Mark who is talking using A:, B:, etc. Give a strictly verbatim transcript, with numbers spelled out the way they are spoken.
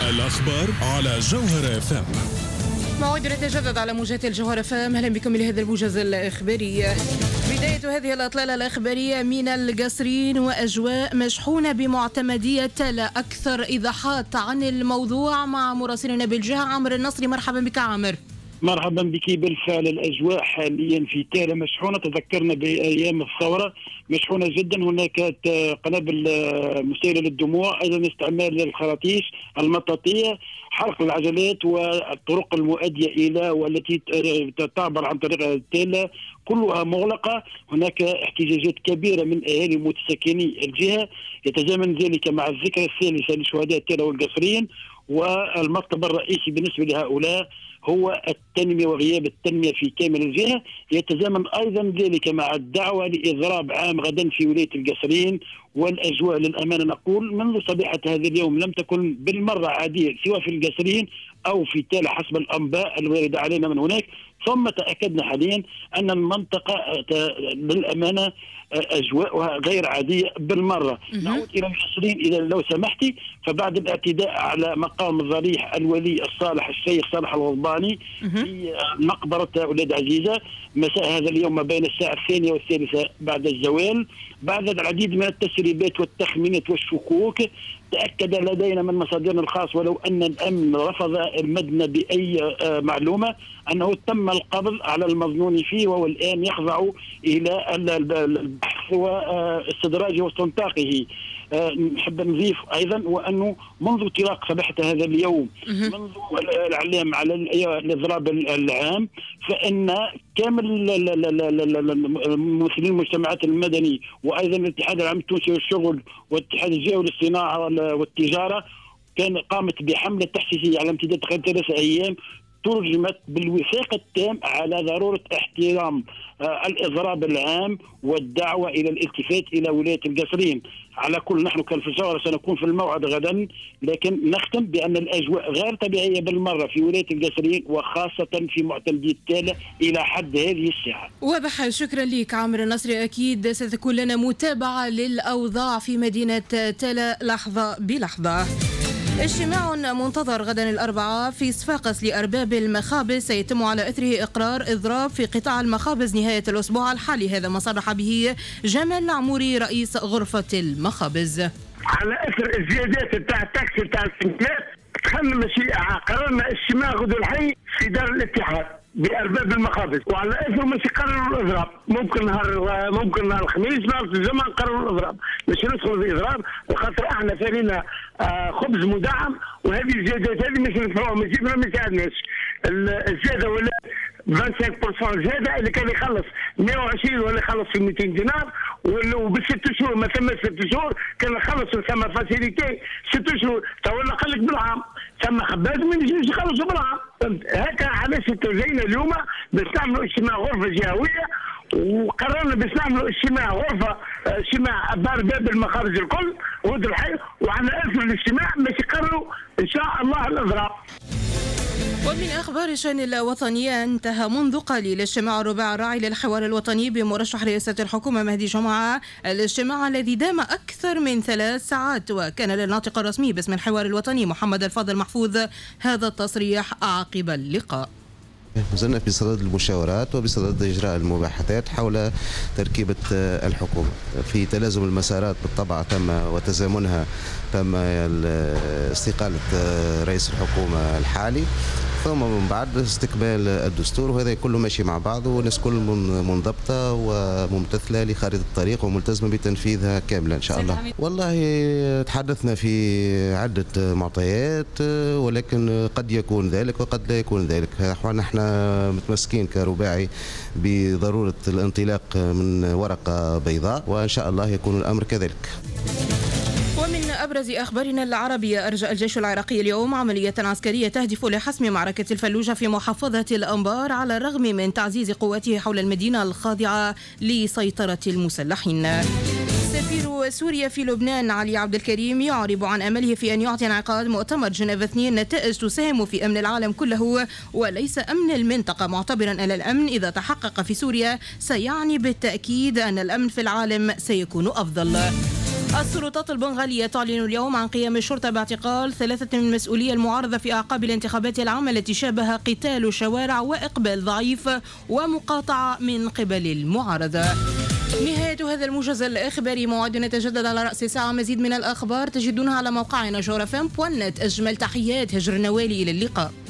A: الأخبار على جوهر اف ام.
B: موعد يتجدد على موجات الجوهر اف ام. اهلا بكم لهذا الموجز الاخباري. بداية هذه الأطلالة الإخبارية من القصرين وأجواء مشحونة بمعتمدية تالا. أكثر إيضاحات عن الموضوع مع مراسلنا بالجهة عامر النصري. مرحبا بك عامر.
C: مرحبا بك. بالفعل الأجواء حاليا في تالا مشحونة، تذكرنا بأيام الثورة، مشحونة جدا. هناك قنابل مسيلة للدموع، أيضا استعمال الخراطيش المطاطية، حرق العجلات والطرق المؤدية إلى والتي تعبر عن طريق تالا كلها مغلقة. هناك احتجاجات كبيرة من أهالي متسكني الجهة، يتزامن ذلك مع الذكرى الثالثة لشهداء تالا والقصرين، والمطلب الرئيسي بالنسبة لهؤلاء هو التنمية وغياب التنمية في كامل الجهة. يتزامن أيضا ذلك مع الدعوة لإضراب عام غدا في ولاية القصرين. والأجواء للأمانة نقول منذ صبيحة هذا اليوم لم تكن بالمرة عادية سواء في القصرين أو في تالا حسب الأنباء الواردة علينا من هناك. ثم تأكدنا حاليا أن المنطقة بالأمانة أجواءها غير عادية بالمرة. نعود إلى القصرين إذا لو سمحتي. فبعد الاعتداء على مقام الضريح الولي الصالح الشيخ صالح الغضباني في مقبرة أولاد عزيزة مساء هذا اليوم ما بين الساعة الثانية والثالثة بعد الزوال، بعد العديد من التسريبات والتخمينات والشكوك، تأكد لدينا من مصادرنا الخاص ولو أن الأمن رفض المدنة بأي معلومة أنه تم القبض على المظنون فيه، وهو الآن يخضع إلى البحث واستدراجه واستنطاقه. نحب نضيف أيضا وأنه منذ انطلاق صباحة هذا اليوم منذ الإعلام على الإضراب العام، فإن كامل الممثلين المجتمعات المدني وأيضا الاتحاد العام التونسي للشغل والاتحاد الجهوي للصناعة والتجارة كان قامت بحملة تحسيسية على امتداد ثلاثة أيام ترجمت بالوثاق التام على ضرورة احترام الإضراب العام والدعوة إلى الالتفات إلى ولاية القصرين. على كل نحن كالفجارة سنكون في الموعد غدا، لكن نختم بأن الأجواء غير طبيعية بالمرة في ولاية القصرين وخاصة في معتمدية تالا إلى حد هذه الساعة.
B: واضح. شكرا لك عامر النصري. أكيد ستكون لنا متابعة للأوضاع في مدينة تالا لحظة بلحظة. اجتماع منتظر غدا الأربعاء في صفاقس لأرباب المخابز سيتم على أثره إقرار إضراب في قطاع المخابز نهاية الأسبوع الحالي. هذا ما صرح به جمال العموري رئيس غرفة المخابز.
D: على أثر الزيادات بتاع التاكسي بتاع السنكلات دخلنا مشي قررنا اجتماع غدو الحي في دار الاتحاد بأرباب المخابز، وعلى اثره مش قرروا الاضراب. ممكن نهار ممكن نهار الخميس نهار الجمعه نقرروا الاضراب، مش ندخلوا في اضراب وخاطر احنا فارينا آه خبز مدعم، وهذه الزيادات هذه مش ندفعوها مش ما يساعدناش. الزياده ولا خمسة وعشرين بالمئة زياده اللي كان يخلص مئة وعشرين ولا يخلص في مئتين دينار، وبست شهور ما ثم ست شهور كان يخلص ثم فاسيليتي ست شهور تو نقول لك بالعام ثم خباز ما يجيش يخلصوا بالعام. هكا علاش توزينا اليوم باش نعملوا اجتماع غرفه جهويه، وقررنا باش نعملوا اجتماع غرفه اجتماع باب المخارج الكل ود الحي، وعلى اثر الاجتماع باش يقرروا ان شاء الله الاضراب.
B: ومن أخبار الشأن الوطنية، انتهى منذ قليل اجتماع الرباع الراعي للحوار الوطني بمرشح رئاسة الحكومة مهدي جمعة، الاجتماع الذي دام أكثر من ثلاث ساعات، وكان للناطق الرسمي باسم الحوار الوطني محمد الفاضل محفوظ هذا التصريح عقب اللقاء.
E: زلنا في صدد المشاورات وبصدد إجراء المباحثات حول تركيبة الحكومة في تلازم المسارات. بالطبع تم وتزامنها تم استقالة رئيس الحكومة الحالي، ثم من بعد استكمال الدستور، وهذا كله ماشي مع بعض والناس كل منضبطة وممتثلة لخارطة الطريق وملتزمة بتنفيذها كاملة إن شاء الله. والله تحدثنا في عدة معطيات، ولكن قد يكون ذلك وقد لا يكون ذلك. نحن متمسكين كرباعي بضرورة الانطلاق من ورقة بيضاء، وإن شاء الله يكون الأمر كذلك.
B: ومن أبرز أخبارنا العربية، أرجى الجيش العراقي اليوم عملية عسكرية تهدف لحسم معركة الفلوجة في محافظة الأنبار على الرغم من تعزيز قواته حول المدينة الخاضعة لسيطرة المسلحين. سفير سوريا في لبنان علي عبد الكريم يعرب عن أمله في أن يعطي انعقاد مؤتمر جنيف اثنين نتائج تساهم في أمن العالم كله وليس أمن المنطقة، معتبرا أن الأمن إذا تحقق في سوريا سيعني بالتأكيد أن الأمن في العالم سيكون أفضل. السلطات البنغالية تعلن اليوم عن قيام الشرطة باعتقال ثلاثة من مسؤولي المعارضة في أعقاب الانتخابات العامة التي شابها قتال شوارع وإقبال ضعيف ومقاطعة من قبل المعارضة. نهاية هذا الموجز الإخباري. موعدنا يتجدد على رأس ساعة. مزيد من الأخبار تجدونها على موقعنا جوهر اف ام دوت نت. أجمل تحيات هجر النوالي، إلى اللقاء.